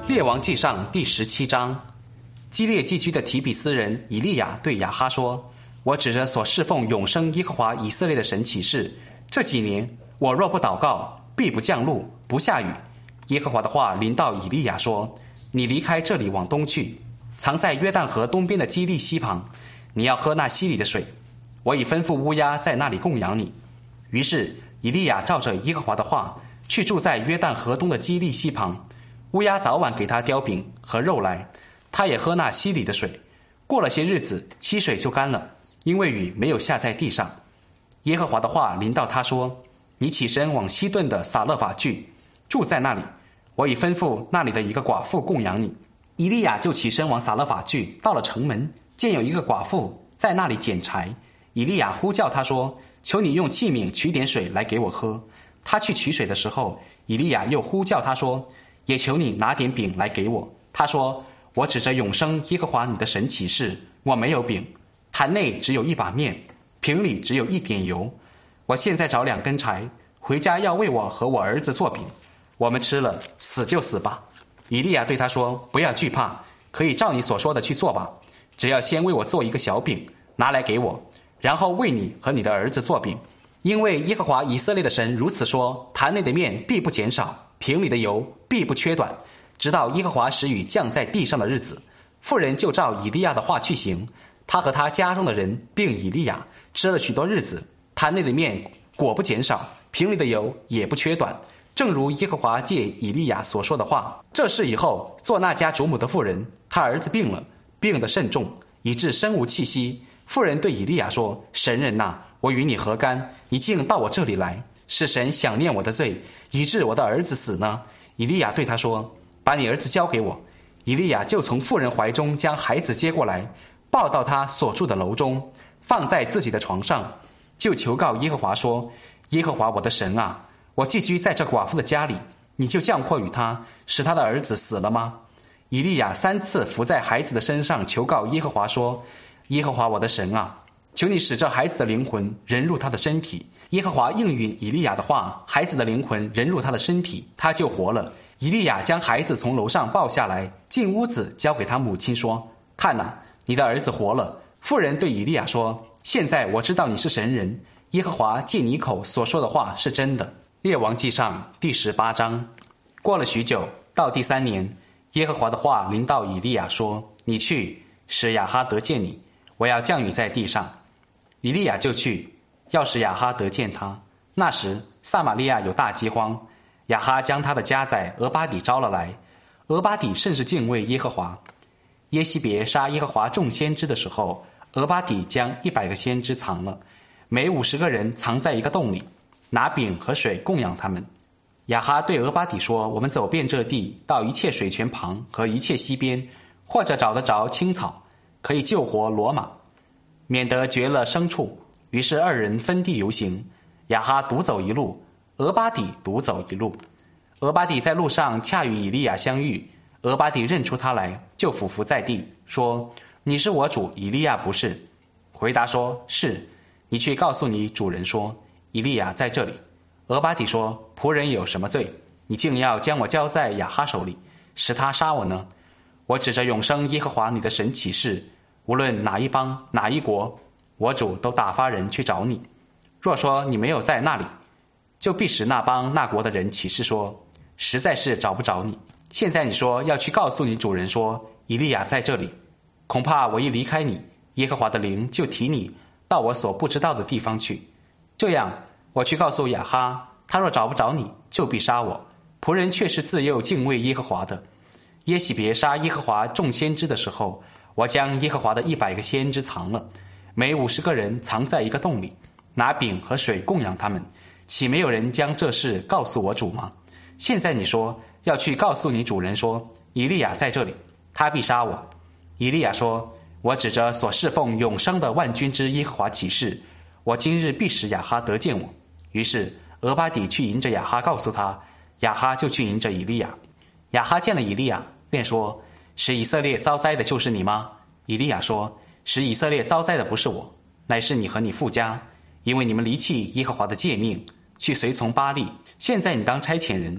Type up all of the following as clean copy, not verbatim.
列王纪上第17章，基列寄居的提比斯人以利亚对亚哈说：我指着所侍奉永生耶和华以色列的神起誓，这几年我若不祷告，必不降露，不下雨。耶和华的话临到以利亚说：你离开这里往东去，藏在约旦河东边的基利溪旁，你要喝那溪里的水，我已吩咐乌鸦在那里供养你。于是以利亚照着耶和华的话，去住在约旦河东的基利溪旁，乌鸦早晚给他叼饼和肉来，他也喝那溪里的水。过了些日子，溪水就干了，因为雨没有下在地上。耶和华的话临到他说：你起身往西顿的撒勒法去，住在那里，我已吩咐那里的一个寡妇供养你。以利亚就起身往撒勒法去，到了城门，见有一个寡妇在那里捡柴。以利亚呼叫他说：求你用器皿取点水来给我喝。他去取水的时候，以利亚又呼叫他说：也求你拿点饼来给我。他说：我指着永生耶和华你的神起誓，我没有饼，坛内只有一把面，瓶里只有一点油。我现在找2根柴，回家要为我和我儿子做饼，我们吃了，死就死吧。以利亚对他说：不要惧怕，可以照你所说的去做吧，只要先为我做一个小饼，拿来给我，然后为你和你的儿子做饼。因为耶和华以色列的神如此说：坛内的面必不减少，瓶里的油必不缺短，直到耶和华使雨降在地上的日子。妇人就照以利亚的话去行，他和他家中的人并以利亚吃了许多日子，坛内的面果不减少，瓶里的油也不缺短，正如耶和华借以利亚所说的话。这事以后，做那家主母的妇人，她儿子病了，病得甚重，以致身无气息。妇人对以利亚说：神人哪，我与你何干？你竟到我这里来，是神想念我的罪，以致我的儿子死呢？以利亚对他说：把你儿子交给我。以利亚就从妇人怀中将孩子接过来，抱到他所住的楼中，放在自己的床上，就求告耶和华说：耶和华我的神啊，我寄居在这寡妇的家里，你就降祸与他，使他的儿子死了吗？以利亚3次伏在孩子的身上求告耶和华说：耶和华我的神啊，求你使这孩子的灵魂人入他的身体。耶和华应允以利亚的话，孩子的灵魂人入他的身体，他就活了。以利亚将孩子从楼上抱下来，进屋子交给他母亲说：看哪，你的儿子活了。妇人对以利亚说：现在我知道你是神人，耶和华借你口所说的话是真的。列王纪上第18章。过了许久，到第3年，耶和华的话临到以利亚说：你去，使亚哈得见你，我要降雨在地上。以利亚就去，要使亚哈得见他。那时撒玛利亚有大饥荒，亚哈将他的家宰俄巴底招了来。俄巴底甚是敬畏耶和华。耶西别杀耶和华众先知的时候，俄巴底将100个先知藏了，每50个人藏在一个洞里，拿饼和水供养他们。亚哈对俄巴底说：我们走遍这地，到一切水泉旁和一切溪边，或者找得着青草，可以救活骡马，免得绝了牲畜。于是2人分地游行，亚哈独走一路，俄巴底独走一路。俄巴底在路上恰与以利亚相遇，俄巴底认出他来，就俯伏在地，说：你是我主以利亚不是？回答说：是。你去告诉你主人说，以利亚在这里。俄巴底说：仆人有什么罪？你竟要将我交在亚哈手里，使他杀我呢？我指着永生耶和华你的神起誓，无论哪一邦哪一国，我主都打发人去找你。若说你没有在那里，就必使那邦那国的人起誓说，实在是找不着你。现在你说要去告诉你主人说，以利亚在这里，恐怕我一离开你，耶和华的灵就提你到我所不知道的地方去。这样我去告诉亚哈，他若找不着你，就必杀我。仆人却是自幼敬畏耶和华的。耶洗别杀耶和华众先知的时候，我将耶和华的100个先知藏了，每50个人藏在一个洞里，拿饼和水供养他们。岂没有人将这事告诉我主吗？现在你说要去告诉你主人说，以利亚在这里，他必杀我。以利亚说：我指着所侍奉永生的万军之耶和华起誓，我今日必使亚哈得见我。于是俄巴底去迎着亚哈告诉他，亚哈就去迎着以利亚。亚哈见了以利亚，便说：使以色列遭灾的就是你吗？以利亚说：使以色列遭灾的不是我，乃是你和你父家，因为你们离弃耶和华的诫命，去随从巴力。现在你当差遣人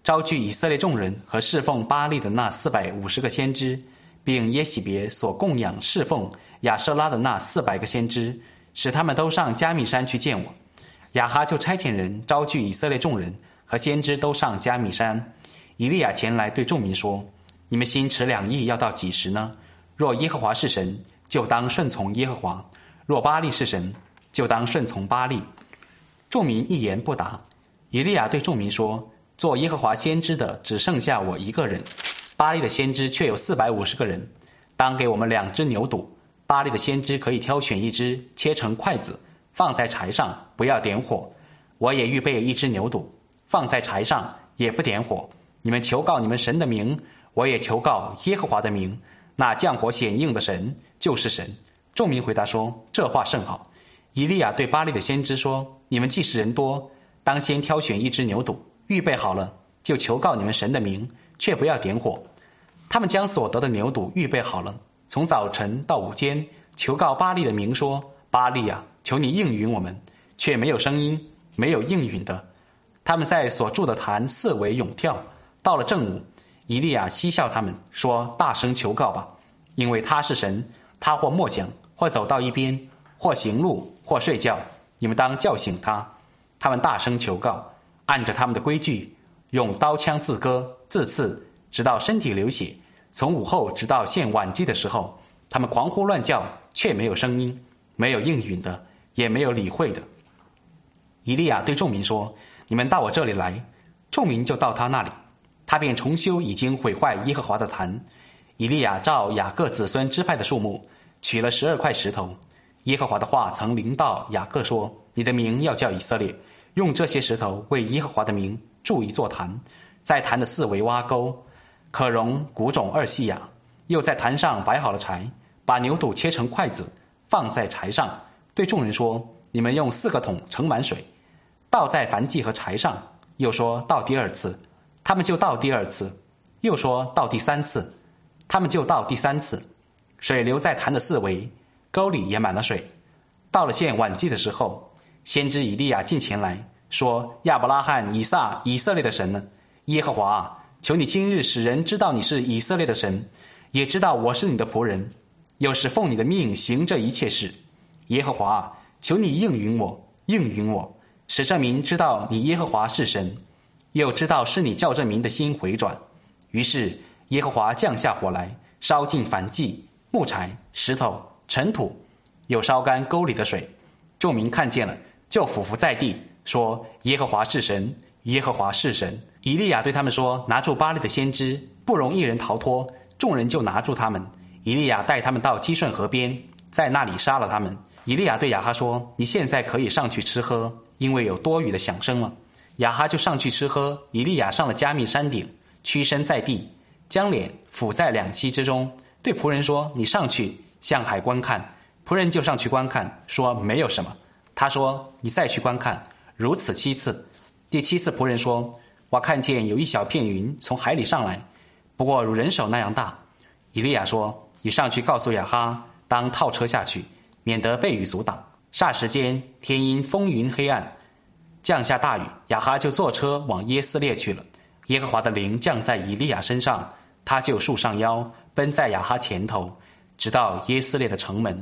招聚以色列众人和侍奉巴力的那450个先知，并耶洗别所供养侍奉亚舍拉的那400个先知，使他们都上加密山去见我。亚哈就差遣人招聚以色列众人和先知都上加密山。以利亚前来对众民说：你们心持两意要到几时呢？若耶和华是神，就当顺从耶和华；若巴力是神，就当顺从巴力。众民一言不答。以利亚对众民说：做耶和华先知的只剩下我一个人，巴力的先知却有450个人，当给我们2只牛犊。巴力的先知可以挑选1只，切成筷子，放在柴上，不要点火。我也预备1只牛犊，放在柴上，也不点火。你们求告你们神的名，我也求告耶和华的名，那降火显应的神就是神。众民回答说：这话甚好。以利亚对巴力的先知说：你们既是人多，当先挑选1只牛犊，预备好了，就求告你们神的名，却不要点火。他们将所得的牛犊预备好了，从早晨到午间，求告巴力的名说：巴力啊，求你应允我们。却没有声音，没有应允的。他们在所住的坛四围涌跳。到了正午，以利亚嬉笑他们，说：大声求告吧，因为他是神，他或默想，或走到一边，或行路，或睡觉，你们当叫醒他。他们大声求告，按着他们的规矩，用刀枪自割自刺，直到身体流血。从午后直到现晚祭的时候，他们狂呼乱叫，却没有声音，没有应允的，也没有理会的。以利亚对众民说：你们到我这里来。众民就到他那里，他便重修已经毁坏耶和华的坛。以利亚照雅各子孙支派的数目，取了12块石头。耶和华的话曾临到雅各说：你的名要叫以色列，用这些石头为耶和华的名筑一座坛，在坛的四围挖沟，可容谷种2细亚。又在坛上摆好了柴，把牛犊切成筷子，放在柴上，对众人说：你们用4个桶盛满水，倒在燔祭和柴上。又说倒第2次，他们就倒第2次。又说倒第3次，他们就倒第3次。水流在坛的四围，沟里也满了水。到了献晚祭的时候，先知以利亚近前来说：亚伯拉罕、以撒、以色列的神呢？耶和华啊，求你今日使人知道你是以色列的神，也知道我是你的仆人，又是奉你的命行这一切事。耶和华啊，求你应允我，应允我，使这民知道你耶和华是神，又知道是你叫这民的心回转。于是耶和华降下火来，烧尽燔祭、木柴、石头、尘土，又烧干沟里的水。众民看见了，就俯伏在地，说：耶和华是神，耶和华是神。以利亚对他们说：拿住巴力的先知，不容一人逃脱。众人就拿住他们。以利亚带他们到基顺河边，在那里杀了他们。以利亚对亚哈说：你现在可以上去吃喝，因为有多雨的响声了。亚哈就上去吃喝。以利亚上了加密山顶，屈身在地，将脸俯在2膝之中，对仆人说：你上去向海观看。仆人就上去观看，说：没有什么。他说：你再去观看。如此7次。第7次，仆人说：我看见有一小片云从海里上来，不过如人手那样大。以利亚说：你上去告诉亚哈，当套车下去，免得被雨阻挡。霎时间，天因风云黑暗，降下大雨。亚哈就坐车往耶斯列去了。耶和华的灵降在以利亚身上，他就束上腰，奔在亚哈前头，直到耶斯列的城门。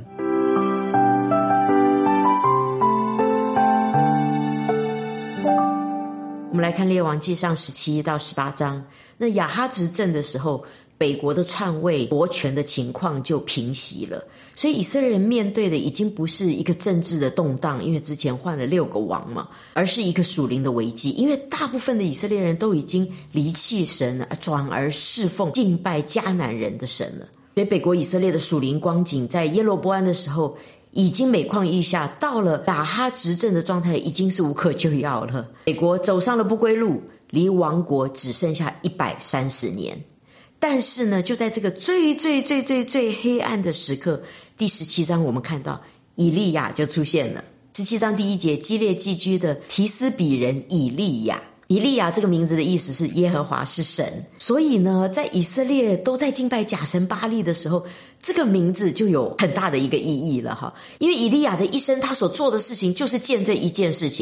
我们来看列王纪上17到18章。那亚哈执政的时候，北国的篡位夺权的情况就平息了，所以以色列人面对的已经不是一个政治的动荡，因为之前换了6个王嘛，而是一个属灵的危机，因为大部分的以色列人都已经离弃神，转而侍奉敬拜迦南人的神了。所以北国以色列的属灵光景在耶罗波安的时候已经每况愈下，到了亚哈执政的状态已经是无可救药了。北国走上了不归路，离亡国只剩下130年。但是呢，就在这个最黑暗的时刻，第17章我们看到以利亚就出现了。17章第1节，基列寄居的提斯比人以利亚。以利亚这个名字的意思是耶和华是神，所以呢，在以色列都在敬拜假神巴力的时候，这个名字就有很大的一个意义了哈。因为以利亚的一生他所做的事情就是见证一件事情，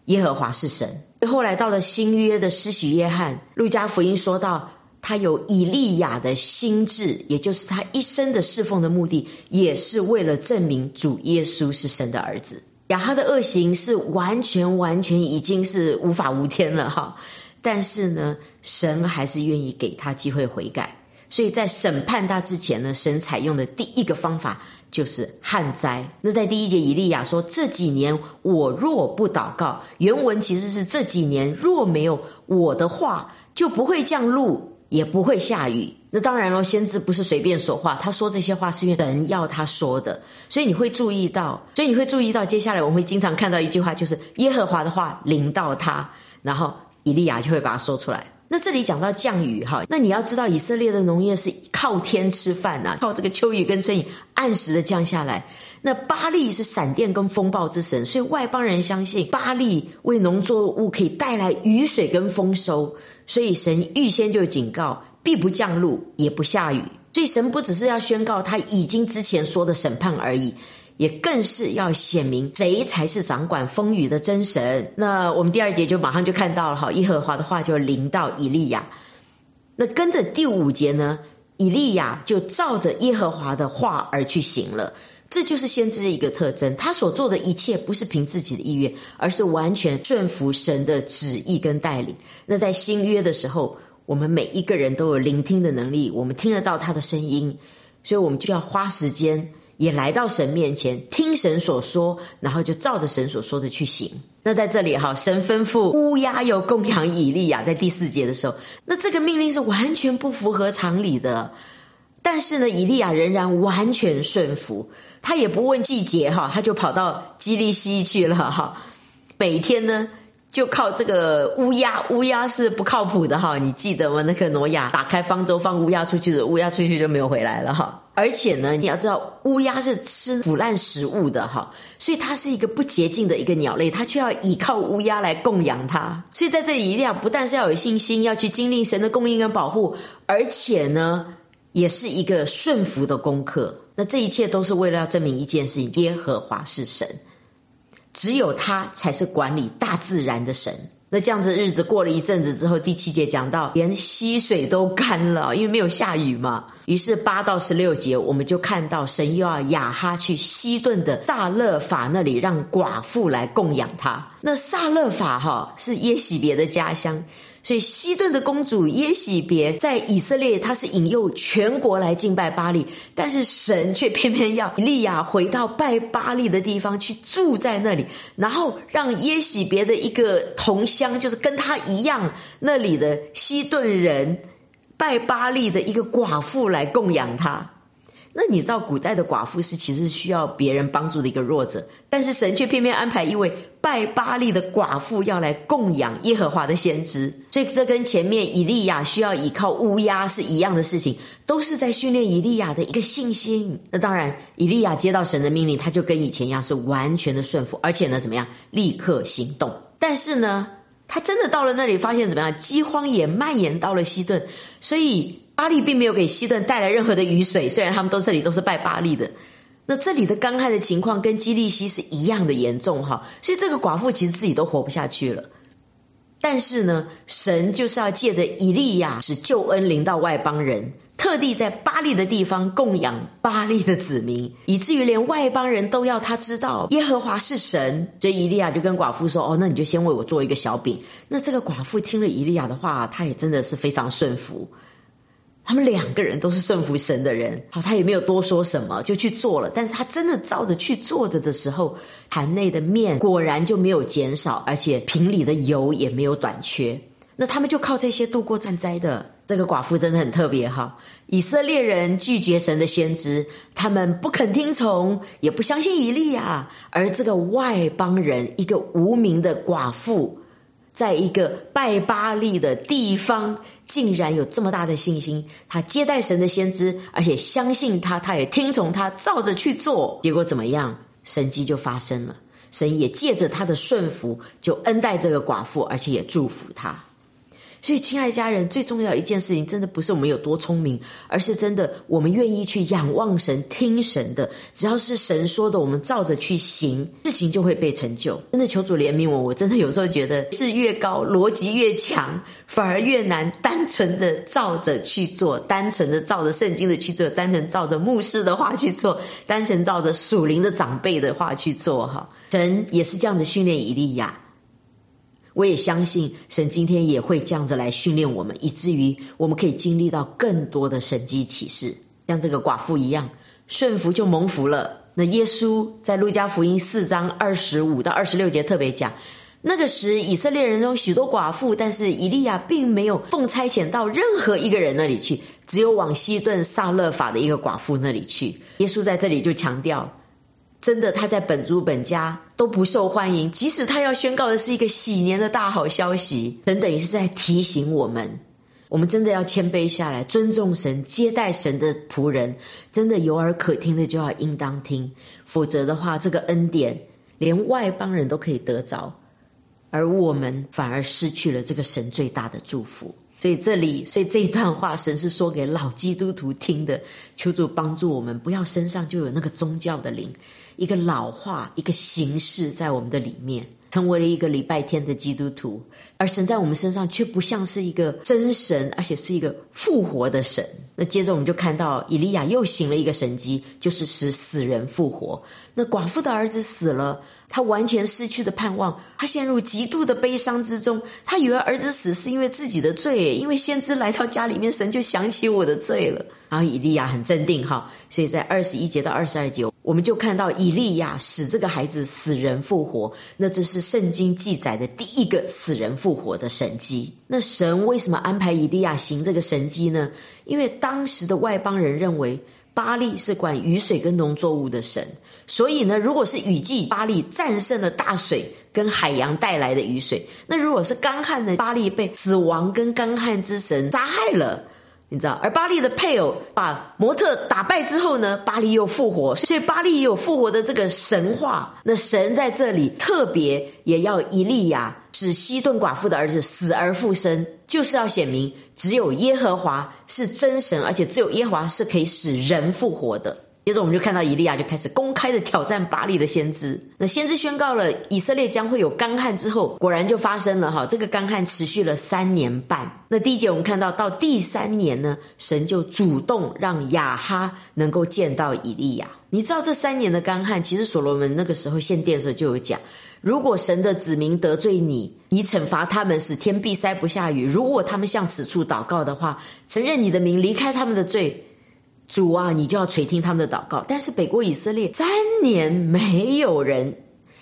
耶和华是神。后来到了新约的施洗约翰，路加福音说到他有以利亚的心志，也就是他一生的侍奉的目的，也是为了证明主耶稣是神的儿子。亚哈的恶行是完全已经是无法无天了哈，但是呢，神还是愿意给他机会悔改。所以在审判他之前呢，神采用的第一个方法就是旱灾。那在第1节以利亚说，这几年我若不祷告，原文其实是这几年若没有我的话，就不会降露，也不会下雨。那当然了，先知不是随便说话，他说这些话是因为神要他说的。所以你会注意到接下来我们会经常看到一句话，就是耶和华的话临到他，然后以利亚就会把它说出来。那这里讲到降雨哈，那你要知道以色列的农业是靠天吃饭啊，靠这个秋雨跟春雨按时的降下来。那巴力是闪电跟风暴之神，所以外邦人相信巴力为农作物可以带来雨水跟丰收，所以神预先就警告，必不降露，也不下雨。所以神不只是要宣告他已经之前说的审判而已，也更是要显明谁才是掌管风雨的真神。那我们第2节就马上就看到了，耶和华的话就临到以利亚。那跟着第5节呢，以利亚就照着耶和华的话而去行了。这就是先知的一个特征，他所做的一切不是凭自己的意愿，而是完全顺服神的旨意跟带领。那在新约的时候，我们每一个人都有聆听的能力，我们听得到他的声音，所以我们就要花时间也来到神面前，听神所说，然后就照着神所说的去行。那在这里神吩咐乌鸦又供养以利亚，在第4节的时候，那这个命令是完全不符合常理的。但是呢，以利亚仍然完全顺服，他也不问季节他就跑到基利西去了每天呢就靠这个乌鸦是不靠谱的你记得吗？那个挪亚打开方舟放乌鸦出去的，乌鸦出去就没有回来了而且呢，你要知道乌鸦是吃腐烂食物的所以它是一个不洁净的一个鸟类，它却要依靠乌鸦来供养它。所以在这里以利亚不但是要有信心，要去经历神的供应跟保护，而且呢也是一个顺服的功课。那这一切都是为了要证明一件事情，耶和华是神，只有他才是管理大自然的神。那这样子日子过了一阵子之后，第7节讲到连溪水都干了，因为没有下雨嘛。于是8到16节我们就看到神又要亚哈去西顿的撒勒法那里，让寡妇来供养他。那撒勒法是耶洗别的家乡，所以西顿的公主耶洗别在以色列，她是引诱全国来敬拜巴力，但是神却偏偏要以利亚回到拜巴力的地方去住在那里，然后让耶洗别的一个同乡，就是跟他一样那里的西顿人拜巴力的一个寡妇来供养他。那你知道古代的寡妇是其实需要别人帮助的一个弱者，但是神却偏偏安排一位拜巴力的寡妇要来供养耶和华的先知。所以这跟前面以利亚需要依靠乌鸦是一样的事情，都是在训练以利亚的一个信心。那当然以利亚接到神的命令，他就跟以前一样是完全的顺服，而且呢怎么样，立刻行动。但是呢他真的到了那里发现怎么样，饥荒也蔓延到了西顿，所以巴力并没有给西顿带来任何的雨水，虽然他们这里都是拜巴力的。那这里的干旱的情况跟基利西是一样的严重所以这个寡妇其实自己都活不下去了。但是呢神就是要借着以利亚使救恩临到外邦人，特地在巴力的地方供养巴力的子民，以至于连外邦人都要他知道耶和华是神。所以以利亚就跟寡妇说那你就先为我做一个小饼。那这个寡妇听了以利亚的话，他也真的是非常顺服，他们2个人都是顺服神的人他也没有多说什么就去做了。但是他真的照着去做的时候，坛内的面果然就没有减少，而且瓶里的油也没有短缺。那他们就靠这些度过战灾的。这个寡妇真的很特别以色列人拒绝神的先知，他们不肯听从，也不相信以利亚，而这个外邦人，一个无名的寡妇，在一个拜巴力的地方竟然有这么大的信心，他接待神的先知，而且相信他，他也听从他，照着去做。结果怎么样？神迹就发生了，神也借着他的顺服就恩待这个寡妇，而且也祝福他。 所以亲爱的家人，最重要的一件事情真的不是我们有多聪明，而是真的我们愿意去仰望神，听神的，只要是神说的，我们照着去行，事情就会被成就。真的求主怜悯我真的有时候觉得是越高逻辑越强，反而越难单纯的照着去做，单纯的照着圣经的去做，单纯照着牧师的话去做，单纯照着属灵的长辈的话去做哈。神也是这样子训练以利亚，我也相信神今天也会这样子来训练我们，以至于我们可以经历到更多的神迹奇事，像这个寡妇一样，顺服就蒙福了。那耶稣在路加福音4章25到26节特别讲，那个时以色列人中许多寡妇，但是以利亚并没有奉差遣到任何一个人那里去，只有往西顿撒勒法的一个寡妇那里去。耶稣在这里就强调，真的他在本族本家都不受欢迎，即使他要宣告的是一个喜年的大好消息，神等于是在提醒我们，我们真的要谦卑下来，尊重神，接待神的仆人，真的有耳可听的就要应当听，否则的话这个恩典连外邦人都可以得着，而我们反而失去了这个神最大的祝福。所以这一段话神是说给老基督徒听的，求主帮助我们不要身上就有那个宗教的灵，一个老化，一个形式在我们的里面，成为了一个礼拜天的基督徒，而神在我们身上却不像是一个真神，而且是一个复活的神。那接着我们就看到以利亚又行了一个神迹，就是使死人复活。那寡妇的儿子死了，他完全失去的盼望，他陷入极度的悲伤之中，他以为儿子死是因为自己的罪，因为先知来到家里面，神就想起我的罪了。然后以利亚很镇定哈，所以在21节到22节我们就看到以利亚使这个孩子死人复活，那这是圣经记载的第一个死人复活的神迹。那神为什么安排以利亚行这个神迹呢？因为当时的外邦人认为巴力是管雨水跟农作物的神，所以呢，如果是雨季，巴力战胜了大水跟海洋带来的雨水，那如果是干旱呢，巴力被死亡跟干旱之神杀害了，你知道，而巴力的配偶把模特打败之后呢，巴力又复活，所以巴力也有复活的这个神话。那神在这里特别也要以利亚使西顿寡妇的儿子死而复生，就是要显明只有耶和华是真神，而且只有耶和华是可以使人复活的。接着我们就看到以利亚就开始公开的挑战巴力的先知。那先知宣告了以色列将会有干旱之后，果然就发生了哈。这个干旱持续了3年半。那第一节我们看到，到第3年呢，神就主动让亚哈能够见到以利亚。你知道这3年的干旱，其实所罗门那个时候献殿的时候就有讲，如果神的子民得罪你，你惩罚他们，使天闭塞不下雨，如果他们向此处祷告的话，承认你的名，离开他们的罪，主啊，你就要垂听他们的祷告。但是北国以色列3年没有人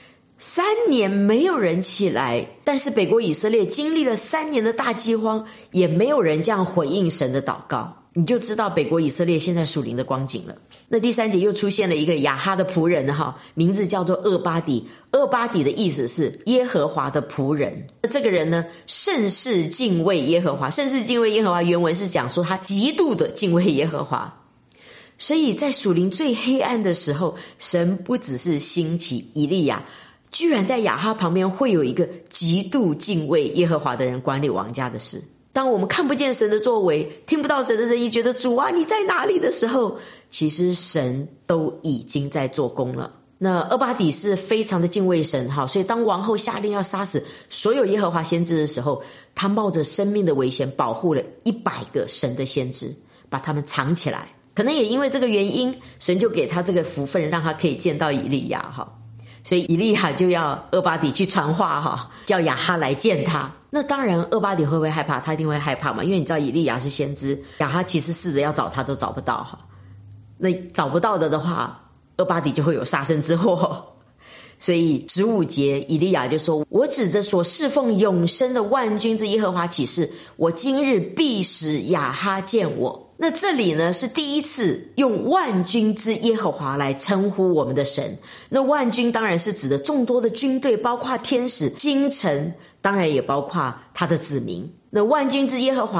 起来，但是北国以色列经历了3年的大饥荒，也没有人这样回应神的祷告，你就知道北国以色列现在属灵的光景了。那第3节又出现了一个亚哈的仆人哈，名字叫做厄巴底。厄巴底的意思是耶和华的仆人。这个人呢，甚是敬畏耶和华。甚是敬畏耶和华原文是讲说他极度的敬畏耶和华。所以在属灵最黑暗的时候，神不只是兴起以利亚，居然在亚哈旁边会有一个极度敬畏耶和华的人管理王家的事。当我们看不见神的作为，听不到神的声音，觉得主啊你在哪里的时候，其实神都已经在做工了。那厄巴底是非常的敬畏神，所以当王后下令要杀死所有耶和华先知的时候，他冒着生命的危险保护了100个神的先知，把他们藏起来。可能也因为这个原因，神就给他这个福分，让他可以见到以利亚。所以以利亚就要厄巴底去传话，叫亚哈来见他。那当然厄巴底会不会害怕？他一定会害怕嘛，因为你知道以利亚是先知，亚哈其实试着要找他都找不到。那找不到的话，厄巴底就会有杀身之祸。所以15节以利亚就说，我指着所侍奉永生的万军之耶和华起誓，我今日必使亚哈见我。那这里呢是第一次用万军之耶和华来称呼我们的神。那万军当然是指的众多的军队，包括天使、星辰，当然也包括他的子民。那万军之耶和华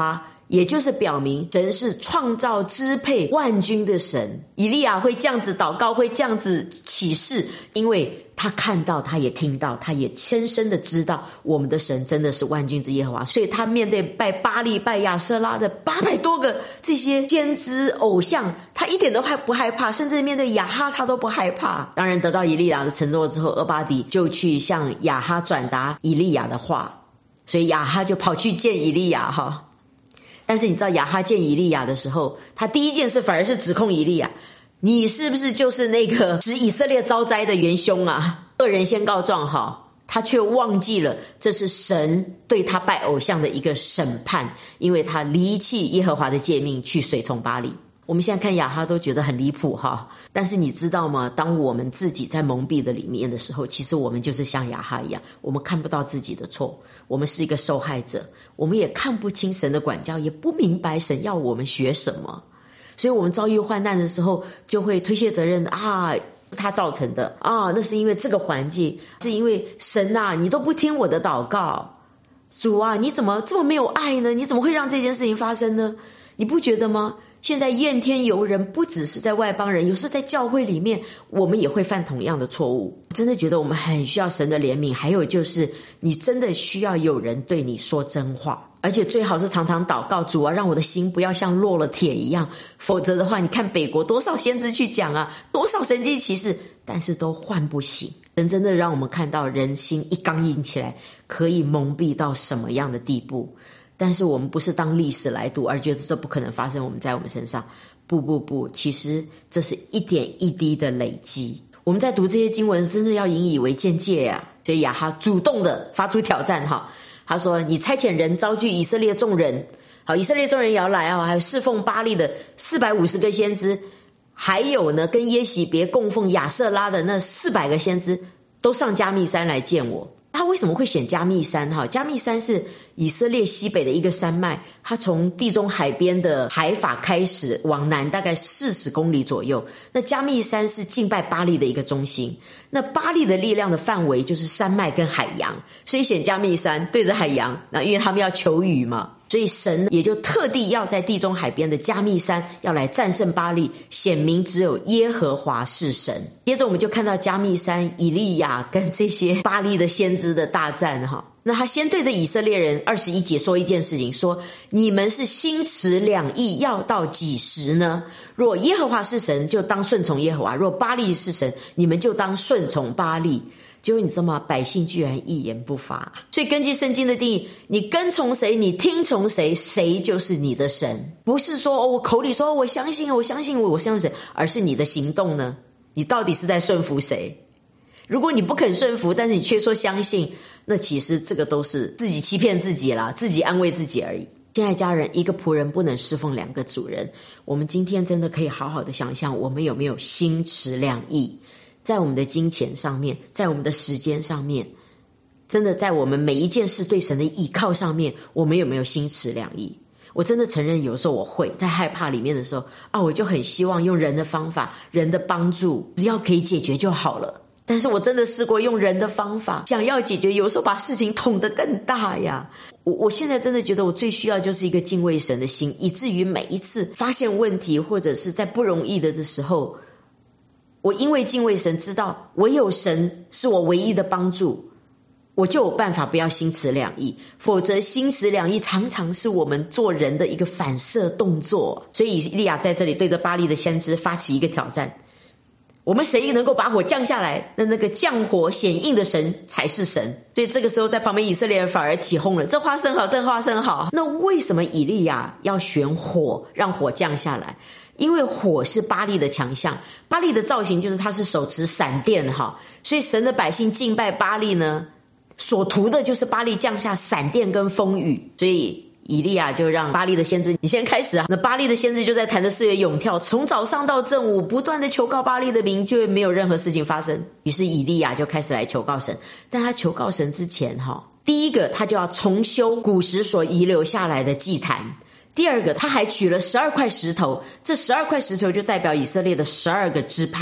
也就是表明神是创造支配万军的神。以利亚会这样子祷告，会这样子启示，因为他看到，他也听到，他也深深的知道我们的神真的是万军之耶和华。所以他面对拜巴力拜亚舍拉的800多个这些先知偶像，他一点都不害怕，甚至面对亚哈他都不害怕。当然得到以利亚的承诺之后，俄巴底就去向亚哈转达以利亚的话，所以亚哈就跑去见以利亚但是你知道亚哈见以利亚的时候，他第一件事反而是指控以利亚，你是不是就是那个使以色列遭灾的元凶啊？恶人先告状他却忘记了这是神对他拜偶像的一个审判，因为他离弃耶和华的诫命去随从巴力。我们现在看亚哈都觉得很离谱但是你知道吗？当我们自己在蒙蔽的里面的时候，其实我们就是像亚哈一样，我们看不到自己的错，我们是一个受害者，我们也看不清神的管教，也不明白神要我们学什么，所以我们遭遇患难的时候就会推卸责任是他造成的那是因为这个环境，是因为神你都不听我的祷告，主你怎么这么没有爱呢？你怎么会让这件事情发生呢？你不觉得吗？现在怨天尤人不只是在外邦人，有时在教会里面我们也会犯同样的错误。我真的觉得我们很需要神的怜悯，还有就是你真的需要有人对你说真话，而且最好是常常祷告，主让我的心不要像落了铁一样，否则的话你看北国多少先知去讲多少神迹奇事，但是都唤不醒。神真的让我们看到人心一刚硬起来可以蒙蔽到什么样的地步，但是我们不是当历史来读而觉得这不可能发生在我们身上，不，其实这是一点一滴的累积。我们在读这些经文真的要引以为鉴戒所以亚哈主动的发出挑战他说你差遣人招聚以色列众人，以色列众人也要来还有侍奉巴力的450个先知，还有呢跟耶洗别供奉亚舍拉的那400个先知都上迦密山来见我。他为什么会选迦密山迦密山是以色列西北的一个山脉，它从地中海边的海法开始往南大概40公里左右。那迦密山是敬拜巴力的一个中心，那巴力的力量的范围就是山脉跟海洋，所以选迦密山对着海洋，因为他们要求雨嘛，所以神也就特地要在地中海边的迦密山要来战胜巴力，显明只有耶和华是神。接着我们就看到迦密山以利亚跟这些巴力的先知的大战那他先对着以色列人21节说一件事情，说你们是心持两意，要到几时呢？若耶和华是神，就当顺从耶和华；若巴力是神，你们就当顺从巴力。结果你知道吗？百姓居然一言不发。所以根据圣经的定义，你跟从谁，你听从谁，谁就是你的神。不是说我口里说我相信神，而是你的行动呢？你到底是在顺服谁？如果你不肯顺服，但是你却说相信，那其实这个都是自己欺骗自己啦，自己安慰自己而已。亲爱家人，一个仆人不能侍奉2个主人。我们今天真的可以好好的想象，我们有没有心持两意，在我们的金钱上面，在我们的时间上面，真的在我们每一件事对神的依靠上面，我们有没有心持两意？我真的承认有时候我会在害怕里面的时候我就很希望用人的方法，人的帮助，只要可以解决就好了。但是我真的试过用人的方法想要解决，有时候把事情捅得更大呀。我现在真的觉得我最需要就是一个敬畏神的心，以至于每一次发现问题或者是在不容易的时候，我因为敬畏神，知道唯有神是我唯一的帮助，我就有办法不要心持两意。否则心持两意常常是我们做人的一个反射动作。所以以利亚在这里对着巴力的先知发起一个挑战，我们谁能够把火降下来，那个降火显应的神才是神。所以这个时候在旁边以色列人反而起哄了，这花生好，这花生好。那为什么以利亚要选火，让火降下来？因为火是巴力的强项，巴力的造型就是他是手持闪电所以神的百姓敬拜巴力呢，所图的就是巴力降下闪电跟风雨。所以以利亚就让巴力的先知你先开始那巴力的先知就在坛的四围涌跳，从早上到正午不断的求告巴力的名，就没有任何事情发生。于是以利亚就开始来求告神，但他求告神之前第一个他就要重修古时所遗留下来的祭坛，第二个他还取了12块石头，这12块石头就代表以色列的12个支派，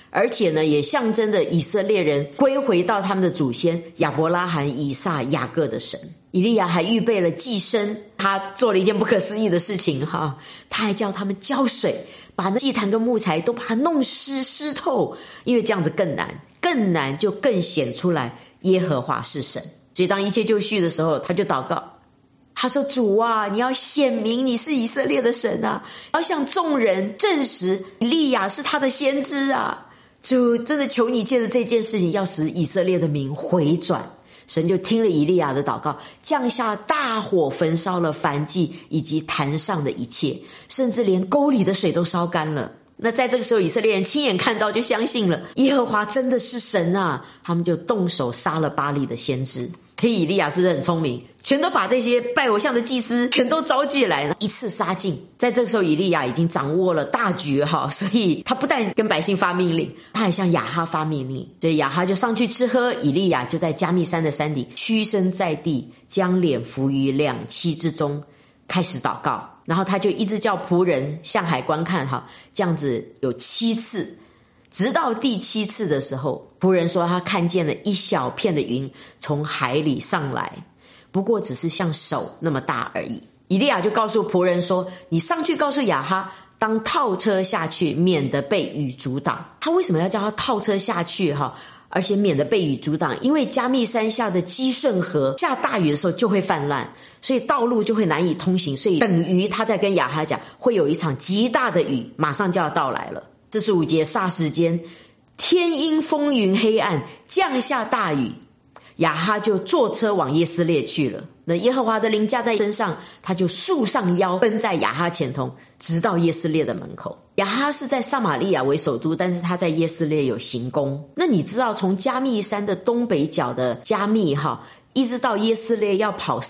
而且呢也象征着以色列人归回到他们的祖先亚伯拉罕、以撒、雅各的神。以利亚还预备了祭牲，他做了一件不可思议的事情他还叫他们浇水，把那祭坛跟木材都把它弄湿透，因为这样子更难就更显出来耶和华是神。所以当一切就绪的时候，他就祷告，他说主啊，你要显明你是以色列的神啊，要向众人证实以利亚是他的先知啊。主真的求你借着这件事情要使以色列的民回转。神就听了以利亚的祷告，降下大火焚烧了燔祭以及坛上的一切，甚至连沟里的水都烧干了。那在这个时候，以色列人亲眼看到就相信了耶和华真的是神啊，他们就动手杀了巴力的先知。所以以利亚是不是很聪明，全都把这些拜偶像的祭司全都招聚来，一次杀尽。在这个时候，以利亚已经掌握了大局所以他不但跟百姓发命令，他还向亚哈发命令。所以亚哈就上去吃喝，以利亚就在加密山的山底屈身在地，将脸伏于两膝之中，开始祷告。然后他就一直叫仆人向海观看这样子有7次，直到第7次的时候，仆人说他看见了一小片的云从海里上来，不过只是像手那么大而已。以利亚就告诉仆人说，你上去告诉亚哈，当套车下去，免得被雨阻挡。他为什么要叫他套车下去而且免得被雨阻挡？因为加密山下的基顺河下大雨的时候就会泛滥，所以道路就会难以通行，所以等于他在跟亚哈讲，会有一场极大的雨马上就要到来了。45节，霎时间天阴风云黑暗，降下大雨，亚哈就坐车往耶斯列去了。那耶和华的灵驾在身上，他就束上腰，奔在亚哈前头，直到耶斯列的门口。亚哈是在撒玛利亚为首都，但是他在耶斯列有行宫。那你知道从加密山的东北角的加密一直到耶斯列要跑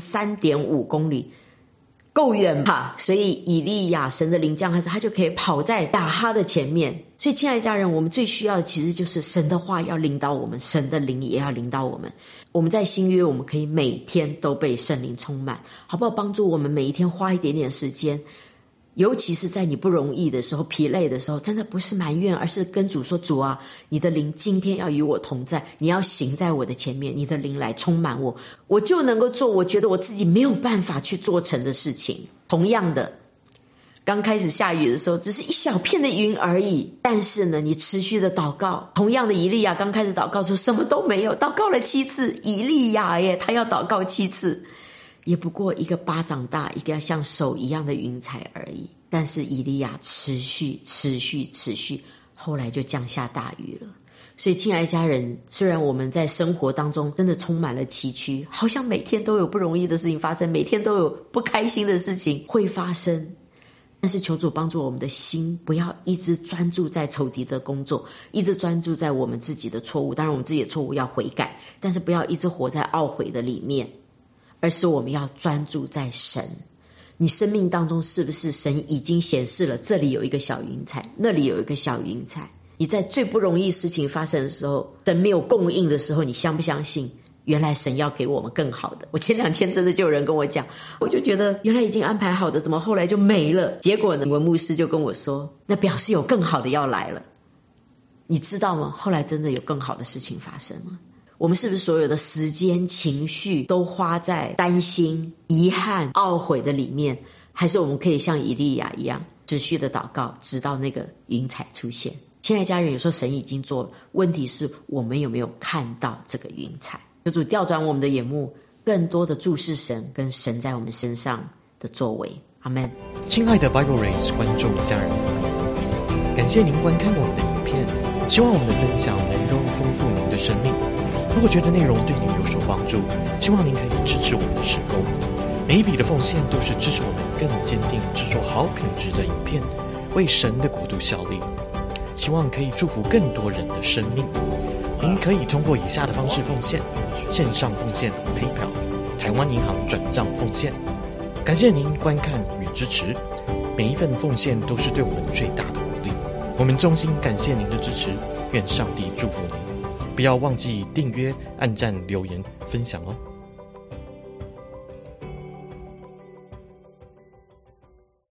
43.5 公里，够远吧？所以以利亚神的灵降他就可以跑在亚哈的前面。所以亲爱的家人，我们最需要的其实就是神的话要领导我们，神的灵也要领导我们。我们在新约，我们可以每天都被圣灵充满，好不好？帮助我们每一天花一点点时间，尤其是在你不容易的时候、疲累的时候，真的不是埋怨，而是跟主说，主啊，你的灵今天要与我同在，你要行在我的前面，你的灵来充满我，我就能够做我觉得我自己没有办法去做成的事情。同样的，刚开始下雨的时候只是一小片的云而已，但是呢你持续的祷告。同样的，以利亚刚开始祷告说什么都没有，祷告了7次。以利亚他要祷告7次，也不过一个巴掌大，一个像手一样的云彩而已。但是以利亚持续，后来就降下大雨了。所以亲爱的家人，虽然我们在生活当中真的充满了崎岖，好像每天都有不容易的事情发生，每天都有不开心的事情会发生，但是求主帮助我们的心不要一直专注在仇敌的工作，一直专注在我们自己的错误。当然我们自己的错误要悔改，但是不要一直活在懊悔的里面，而是我们要专注在神。你生命当中是不是神已经显示了，这里有一个小云彩，那里有一个小云彩？你在最不容易事情发生的时候，神没有供应的时候，你相不相信原来神要给我们更好的？我前2天真的就有人跟我讲，我就觉得原来已经安排好的，怎么后来就没了？结果呢，文牧师就跟我说，那表示有更好的要来了。你知道吗？后来真的有更好的事情发生了。我们是不是所有的时间、情绪都花在担心、遗憾、懊悔的里面？还是我们可以像以利亚一样持续的祷告，直到那个云彩出现？亲爱的家人，有时候神已经做了，问题是我们有没有看到这个云彩？求主调转我们的眼目，更多的注视神跟神在我们身上的作为。阿们。 亲爱的 Bible Race 观众家人，感谢您观看我们的影片，希望我们的分享能够丰富您的生命。如果觉得内容对您有所帮助，希望您可以支持我们的事工。每一笔的奉献都是支持我们更坚定制作好品质的影片，为神的国度效力。希望可以祝福更多人的生命。您可以通过以下的方式奉献：线上奉献、PayPal、台湾银行转账奉献。感谢您观看与支持，每一份奉献都是对我们最大的鼓励。我们衷心感谢您的支持，愿上帝祝福您。不要忘记订阅、按赞、留言、分享哦。